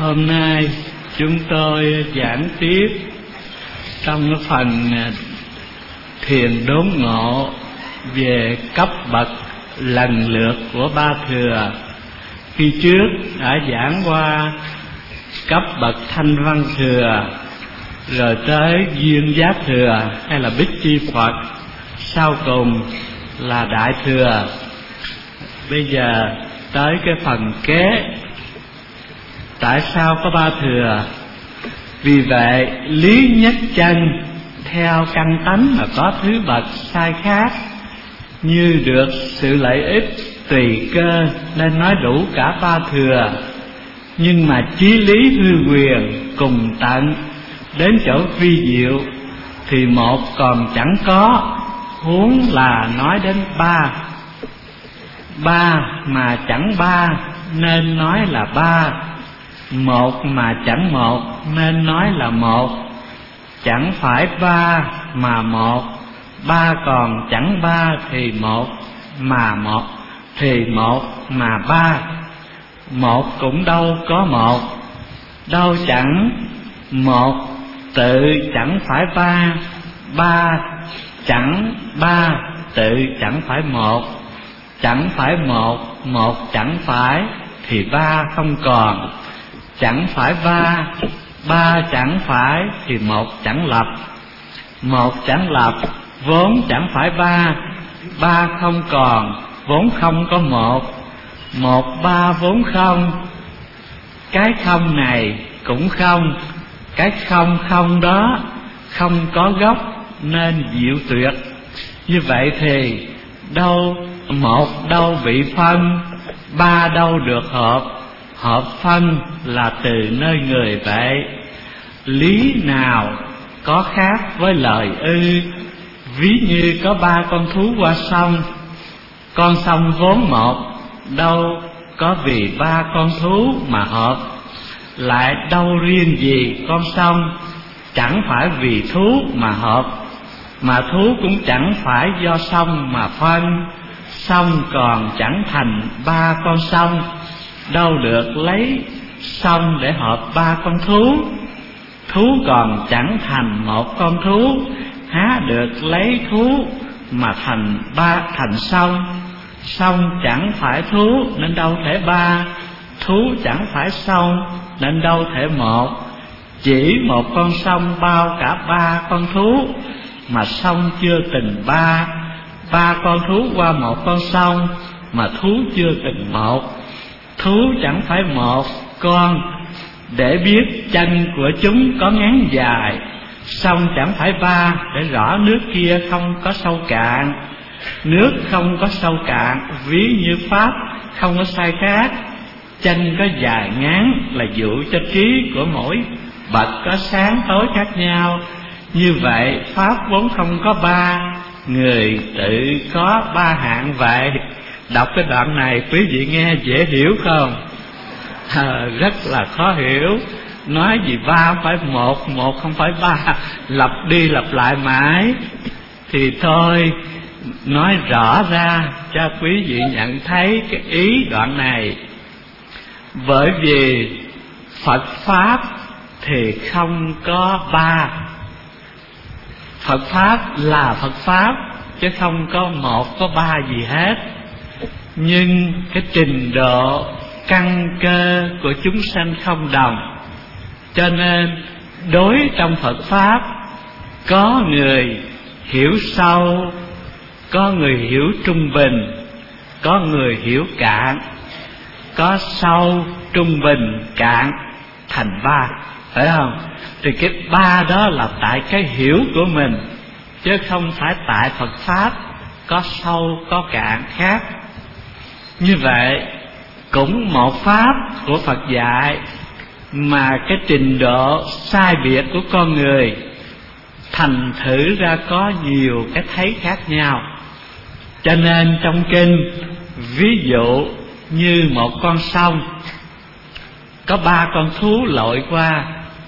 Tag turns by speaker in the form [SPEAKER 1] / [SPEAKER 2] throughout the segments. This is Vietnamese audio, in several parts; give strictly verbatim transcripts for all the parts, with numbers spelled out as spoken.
[SPEAKER 1] Hôm nay chúng tôi giảng tiếp trong cái phần thiền đốn ngộ về cấp bậc lần lượt của Ba Thừa. Khi trước đã giảng qua cấp bậc Thanh Văn Thừa, rồi tới Duyên Giác Thừa hay là Bích Chi Phật, sau cùng là Đại Thừa. Bây giờ tới cái phần kế, tại sao có Ba Thừa? Vì vậy lý nhất chân theo căn tánh mà có thứ bậc sai khác, như được sự lợi ích tùy cơ nên nói đủ cả Ba Thừa. Nhưng mà chí lý hư quyền cùng tận đến chỗ vi diệu thì một còn chẳng có, huống là nói đến ba. Ba mà chẳng ba nên nói là ba, một mà chẳng một nên nói là một. Chẳng phải ba mà một, ba còn chẳng ba thì một, mà một thì một mà ba. Một cũng đâu có một, đâu chẳng một tự chẳng phải ba, ba chẳng ba tự chẳng phải một. Chẳng phải một, một chẳng phải thì ba không còn. Chẳng phải ba, ba chẳng phải thì một chẳng lập. Một chẳng lập vốn chẳng phải ba, ba không còn vốn không có một. Một ba vốn không, cái không này cũng không. Cái không không đó không có gốc nên diệu tuyệt. Như vậy thì đâu một đâu bị phân, ba đâu được hợp. Hợp phân là từ nơi người vậy. Lý nào có khác với lời ư? Ví như có ba con thú qua sông, con sông vốn một, đâu có vì ba con thú mà hợp. Lại đâu riêng gì con sông, chẳng phải vì thú mà hợp, mà thú cũng chẳng phải do sông mà phân. Sông còn chẳng thành ba con sông, đâu được lấy sông để hợp ba con thú. Thú còn chẳng thành một con thú, há được lấy thú mà thành ba thành sông. Sông chẳng phải thú nên đâu thể ba, thú chẳng phải sông nên đâu thể một. Chỉ một con sông bao cả ba con thú, mà sông chưa từng ba. Ba con thú qua một con sông, mà thú chưa từng một. Thú chẳng phải một con, để biết chân của chúng có ngắn dài. Sông chẳng phải ba, để rõ nước kia không có sâu cạn. Nước không có sâu cạn, ví như pháp không có sai khác. Chân có dài ngắn là dụ cho trí của mỗi bậc có sáng tối khác nhau. Như vậy pháp vốn không có ba, người tự có ba hạng vậy. Đọc cái đoạn này quý vị nghe dễ hiểu không? À, rất là khó hiểu. Nói gì ba phải một, một không phải ba, lặp đi lặp lại mãi. Thì thôi nói rõ ra cho quý vị nhận thấy cái ý đoạn này. Bởi vì Phật Pháp thì không có ba. Phật Pháp là Phật Pháp, chứ không có một có ba gì hết. Nhưng cái trình độ căn cơ của chúng sanh không đồng, cho nên đối trong Phật Pháp có người hiểu sâu, có người hiểu trung bình, có người hiểu cạn. Có sâu, trung bình, cạn thành ba, phải không? Thì cái ba đó là tại cái hiểu của mình, chứ không phải tại Phật Pháp có sâu có cạn khác. Như vậy cũng một pháp của Phật dạy, mà cái trình độ sai biệt của con người thành thử ra có nhiều cái thấy khác nhau. Cho nên trong kinh ví dụ như một con sông có ba con thú lội qua,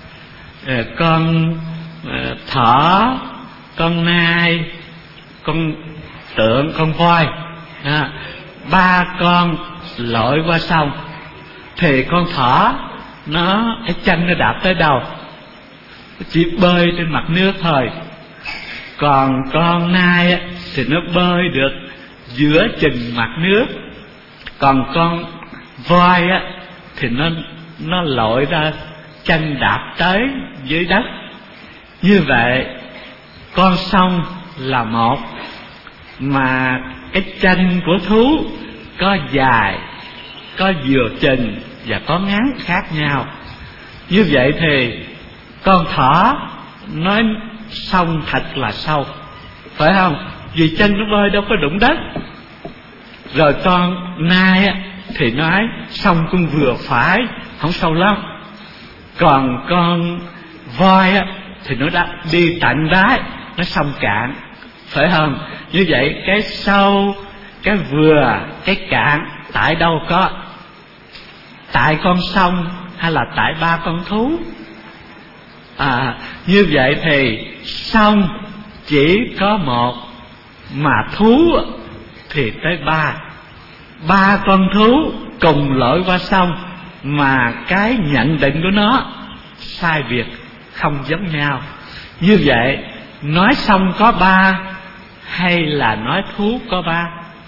[SPEAKER 1] con thỏ, con nai, con tượng, con voi, ba con lội qua sông, thì con thỏ nó cái chân nó đạp tới đâu, chỉ bơi trên mặt nước thôi. Còn con nai á, thì nó bơi được giữa chừng mặt nước. Còn con voi á, thì nó nó lội ra chân đạp tới dưới đất. Như vậy con sông là một, mà cái chân của thú có dài, có vừa chừng và có ngắn khác nhau. Như vậy thì con thỏ nói sông thật là sâu, phải không? Vì chân nó bơi đâu có đụng đất. Rồi con nai á, thì nói sông cũng vừa phải, không sâu lắm. Còn con voi á, thì nó đã đi tận đáy, nó sông cạn, phải không? Như vậy cái sâu, cái vừa, cái cạn tại đâu có? Tại con sông hay là tại ba con thú? À, như vậy thì sông chỉ có một, mà thú thì tới ba. Ba con thú cùng lội qua sông, mà cái nhận định của nó sai biệt, không giống nhau. Như vậy nói sông có ba hay là nói thú có ba?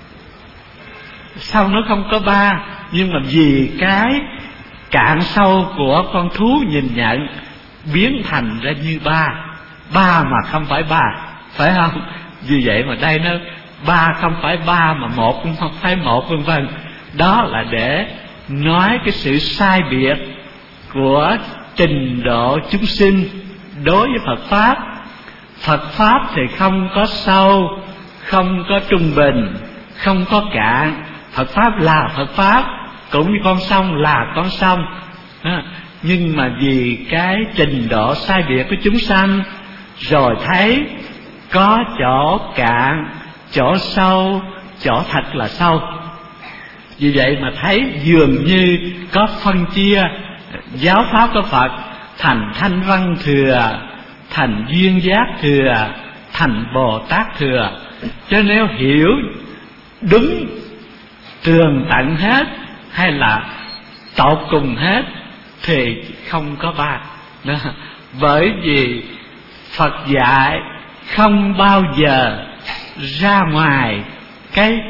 [SPEAKER 1] Sông nó không có ba, nhưng mà vì cái cạn sâu của con thú nhìn nhận biến thành ra như ba. Ba mà không phải ba, phải không? Vì vậy mà đây nó ba không phải ba, mà một cũng không phải một, vân vân. Đó là để nói cái sự sai biệt của trình độ chúng sinh đối với Phật Pháp. Phật Pháp thì không có sâu, không có trung bình, không có cạn. Phật Pháp là Phật Pháp, cũng như con sông là con sông. à, Nhưng mà vì cái trình độ sai biệt của chúng sanh, rồi thấy có chỗ cạn, chỗ sâu, chỗ thật là sâu. Vì vậy mà thấy dường như có phân chia giáo pháp của Phật thành Thanh Văn Thừa, thành Duyên Giác Thừa, thành Bồ Tát Thừa. Cho nếu hiểu đúng tường tận hết hay là tột cùng hết thì không có ba. Đó. Bởi vì Phật dạy không bao giờ ra ngoài cái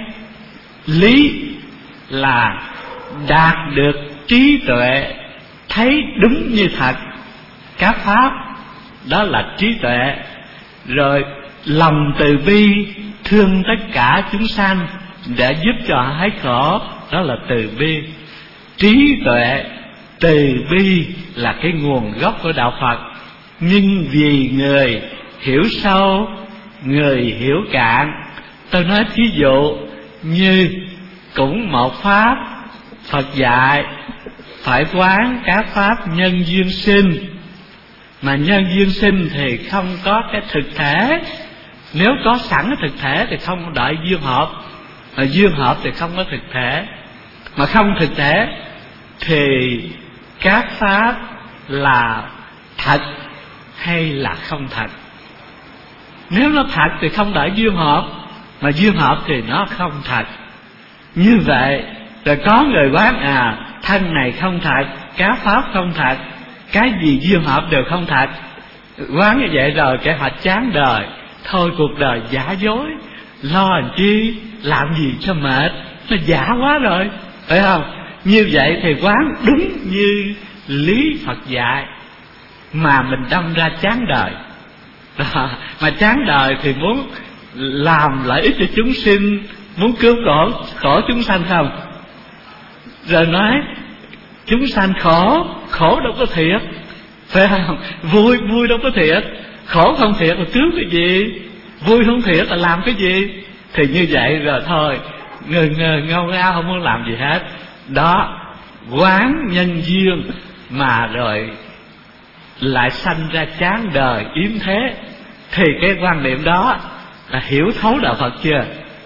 [SPEAKER 1] lý là đạt được trí tuệ, thấy đúng như thật các pháp, đó là trí tuệ. Rồi lòng từ bi thương tất cả chúng sanh để giúp cho hết khổ, đó là từ bi. Trí tuệ, từ bi là cái nguồn gốc của đạo Phật. Nhưng vì người hiểu sâu, người hiểu cạn. Tôi nói thí dụ như cũng một pháp, Phật dạy phải quán các pháp nhân duyên sinh. Mà nhân duyên sinh thì không có cái thực thể. Nếu có sẵn cái thực thể thì không đợi duyên hợp, mà duyên hợp thì không có thực thể. Mà không thực thể thì các pháp là thật hay là không thật. Nếu nó thật thì không đợi duyên hợp, mà duyên hợp thì nó không thật. Như vậy rồi có người quán à thân này không thật, các pháp không thật, cái gì duyên hợp đều không thật. Quán như vậy rồi cái họ chán đời, thôi cuộc đời giả dối, lo làm chi, làm gì cho mệt, nó giả quá rồi, phải không? Như vậy thì quán đúng như lý Phật dạy, mà mình đâm ra chán đời. Đó. Mà chán đời thì muốn làm lợi ích cho chúng sinh, muốn cứu khổ khổ chúng sanh không? Rồi nói chúng sanh khổ, khổ đâu có thiệt, phải không? Vui, vui đâu có thiệt, khổ không thiệt là cứu cái gì, vui không thiệt là làm cái gì. Thì như vậy rồi thôi, ngờ ngờ ngâu ngao không muốn làm gì hết. Đó, quán nhân duyên mà rồi lại sanh ra chán đời yếm thế. Thì cái quan niệm đó là hiểu thấu đạo Phật chưa?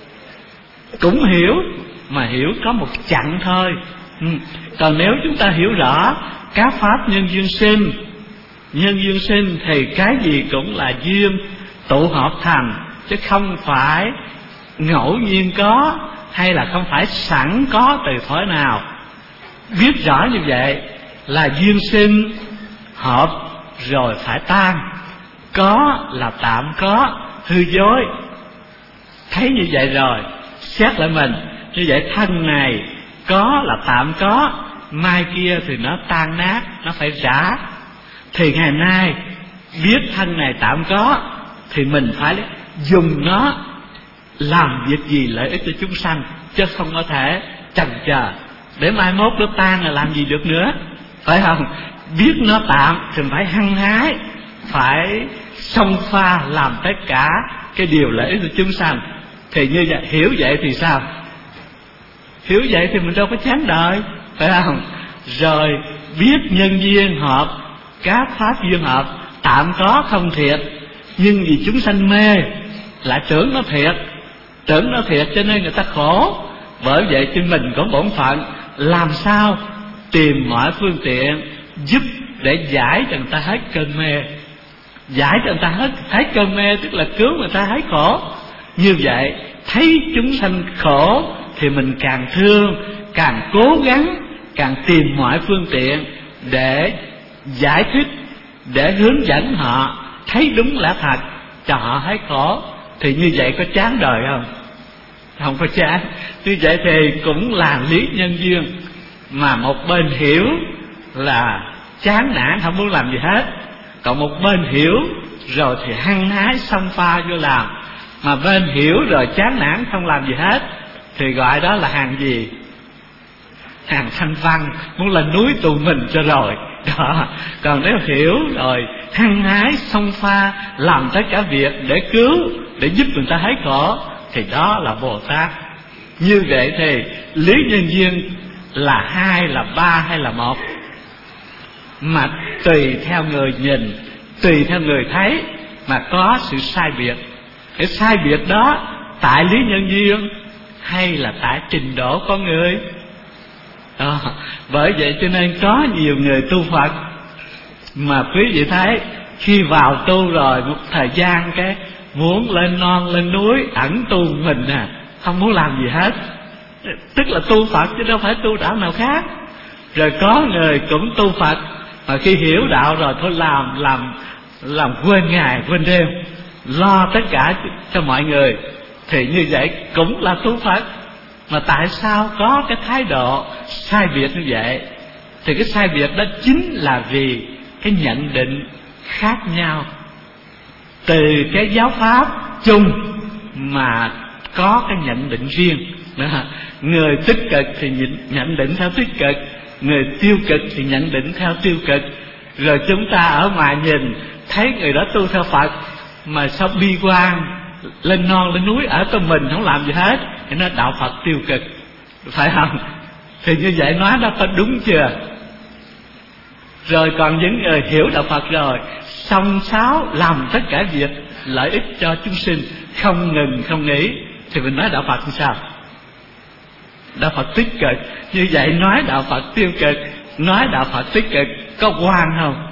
[SPEAKER 1] Cũng hiểu, mà hiểu có một chặng thôi. ừ. Còn nếu chúng ta hiểu rõ các pháp nhân duyên sinh, nhân duyên sinh thì cái gì cũng là duyên tụ hợp thành, chứ không phải ngẫu nhiên có, hay là không phải sẵn có từ thuở nào. Biết rõ như vậy là duyên sinh, hợp rồi phải tan. Có là tạm có, hư dối. Thấy như vậy rồi, xét lại mình. Như vậy thân này có là tạm có, mai kia thì nó tan nát, nó phải rã. Thì ngày nay biết thân này tạm có, thì mình phải dùng nó làm việc gì lợi ích cho chúng sanh, chứ không có thể chần chờ để mai mốt nó tan là làm gì được nữa, phải không? Biết nó tạm thì phải hăng hái, phải xông pha làm tất cả cái điều lợi ích cho chúng sanh. Thì như vậy, hiểu vậy thì sao? Hiểu vậy thì mình đâu có chán đời, phải không? Rồi biết nhân duyên hợp, các pháp duyên hợp tạm có không thiệt, nhưng vì chúng sanh mê lại tưởng nó thiệt, tưởng nó thiệt cho nên người ta khổ. Bởi vậy cho mình có bổn phận làm sao tìm mọi phương tiện giúp để giải cho người ta hết cơn mê. Giải cho người ta hết, hết cơn mê tức là cứu người ta hết khổ. Như vậy thấy chúng sanh khổ thì mình càng thương, càng cố gắng, càng tìm mọi phương tiện để giải thích, để hướng dẫn họ thấy đúng lẽ thật, cho họ hết khổ. Thì như vậy có chán đời không? Không có chán. Như vậy thì cũng là lý nhân duyên. Mà một bên hiểu là chán nản không muốn làm gì hết, còn một bên hiểu rồi thì hăng hái xông pha vô làm. Mà bên hiểu rồi chán nản không làm gì hết thì gọi đó là hàng gì? Hàng thanh văn, muốn lên núi tù mình cho rồi đó. Còn nếu hiểu rồi hăng hái xông pha làm tất cả việc để cứu, để giúp người ta hết khổ, thì đó là Bồ Tát. Như vậy thì lý nhân duyên là hai, là ba hay là một, mà tùy theo người nhìn, tùy theo người thấy mà có sự sai biệt. Cái sai biệt đó tại lý nhân duyên hay là tại trình độ con người đó. Bởi vậy cho nên có nhiều người tu Phật mà quý vị thấy khi vào tu rồi một thời gian cái muốn lên non lên núi ẩn tu mình à, không muốn làm gì hết, tức là tu Phật chứ đâu phải tu đạo nào khác. Rồi có người cũng tu Phật mà khi hiểu đạo rồi thôi làm làm làm quên ngày quên đêm, lo tất cả cho mọi người, thì như vậy cũng là tu Phật. Mà tại sao có cái thái độ sai biệt như vậy? Thì cái sai biệt đó chính là vì cái nhận định khác nhau. Từ cái giáo pháp chung mà có cái nhận định riêng đó. Người tích cực thì nhận định theo tích cực, người tiêu cực thì nhận định theo tiêu cực. Rồi chúng ta ở ngoài nhìn thấy người đó tu theo Phật mà sao bi quan, lên non lên núi ở tâm mình không làm gì hết, thì nó đạo Phật tiêu cực, phải không? Thì như vậy nói đó có đúng chưa? Rồi còn những người hiểu đạo Phật rồi xông xáo làm tất cả việc lợi ích cho chúng sinh, không ngừng không nghỉ, thì mình nói đạo Phật như sao? Đạo Phật tích cực. Như vậy nói đạo Phật tiêu cực, nói đạo Phật tích cực có quan không?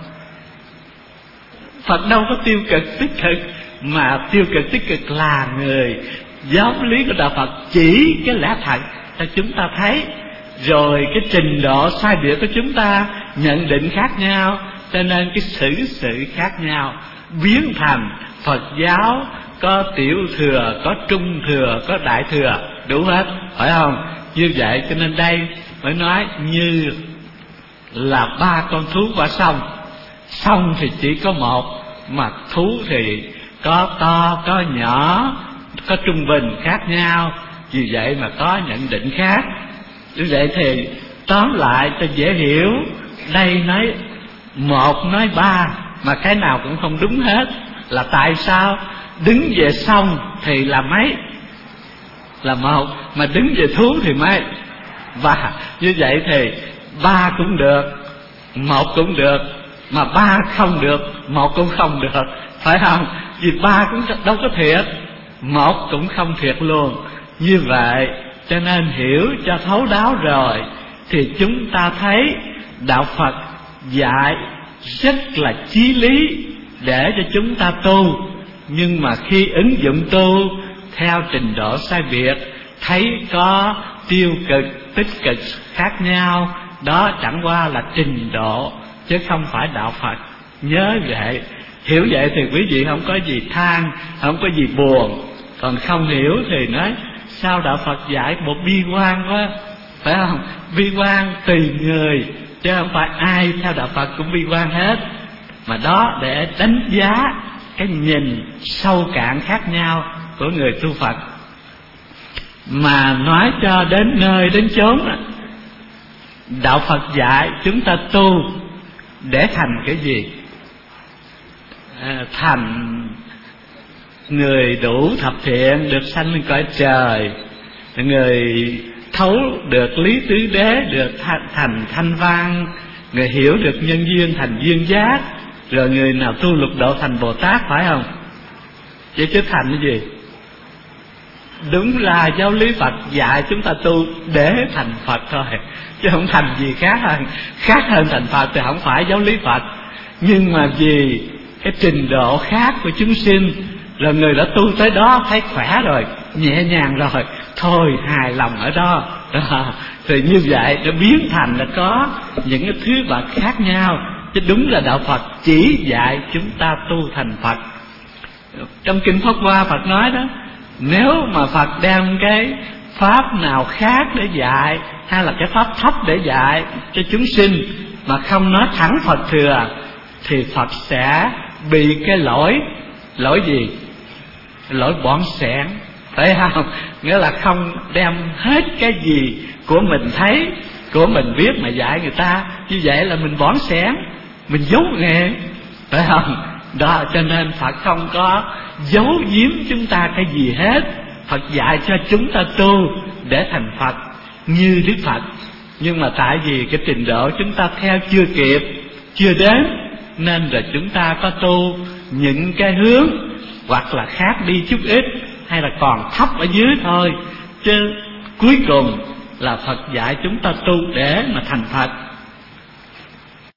[SPEAKER 1] Phật đâu có tiêu cực tích cực, mà tiêu cực tích cực là người giáo lý của đạo Phật chỉ cái lẽ thật cho chúng ta thấy. Rồi cái trình độ sai biệt của chúng ta nhận định khác nhau, cho nên cái xử sự khác nhau, biến thành Phật giáo có tiểu thừa, có trung thừa, có đại thừa, đủ hết, phải không? Như vậy cho nên đây mới nói như là ba con thú qua sông. Sông thì chỉ có một, mà thú thì có to, có nhỏ, có trung bình khác nhau. Vì vậy mà có nhận định khác. Như vậy thì tóm lại cho dễ hiểu, đây nói một nói ba mà cái nào cũng không đúng hết. Là tại sao? Đứng về sông thì là mấy? Là một. Mà đứng về thú thì mấy? Và như vậy thì ba cũng được, một cũng được, mà ba không được, một cũng không được, phải không? Vì ba cũng đâu có thiệt, một cũng không thiệt luôn. Như vậy cho nên hiểu cho thấu đáo rồi thì chúng ta thấy đạo Phật dạy rất là chí lý để cho chúng ta tu. Nhưng mà khi ứng dụng tu theo trình độ sai biệt, thấy có tiêu cực tích cực khác nhau, đó chẳng qua là trình độ chứ không phải đạo Phật. Nhớ vậy, hiểu vậy thì quý vị không có gì than, không có gì buồn. Còn không hiểu thì nói sao đạo Phật dạy bộ bi quan quá, phải không? Bi quan tùy người, chứ không phải ai theo đạo Phật cũng bi quan hết. Mà đó để đánh giá cái nhìn sâu cạn khác nhau của người tu Phật. Mà nói cho đến nơi đến chốn, đạo Phật dạy chúng ta tu để thành cái gì? À, thành người đủ thập thiện, được sanh lên cõi trời, người thấu được lý tứ đế, được thành thanh văn, người hiểu được nhân duyên thành duyên giác, rồi người nào tu lục độ thành Bồ Tát, phải không? Chứ chứ thành cái gì? Đúng là giáo lý Phật dạy chúng ta tu để thành Phật thôi, chứ không thành gì khác hơn. Khác hơn thành Phật thì không phải giáo lý Phật. Nhưng mà vì cái trình độ khác của chúng sinh, rồi người đã tu tới đó thấy khỏe rồi, nhẹ nhàng rồi, thôi hài lòng ở đó, đó. Thì như vậy nó biến thành là có những cái thứ vật khác nhau. Chứ đúng là đạo Phật chỉ dạy chúng ta tu thành Phật. Trong Kinh Pháp Hoa Phật nói đó, nếu mà Phật đem cái pháp nào khác để dạy, hay là cái pháp thấp để dạy cho chúng sinh, mà không nói thẳng Phật thừa, thì Phật sẽ bị cái lỗi. Lỗi gì? Lỗi bỏng sẻn, phải không? Nghĩa là không đem hết cái gì của mình thấy, của mình biết mà dạy người ta. Như vậy là mình bỏng sẻn, mình giấu nghề, phải không? Đó, cho nên Phật không có giấu giếm chúng ta cái gì hết. Phật dạy cho chúng ta tu để thành Phật như Đức Phật. Nhưng mà tại vì cái trình độ chúng ta theo chưa kịp, chưa đến, nên là chúng ta có tu những cái hướng hoặc là khác đi chút ít, hay là còn thấp ở dưới thôi. Chứ cuối cùng là Phật dạy chúng ta tu để mà thành Phật.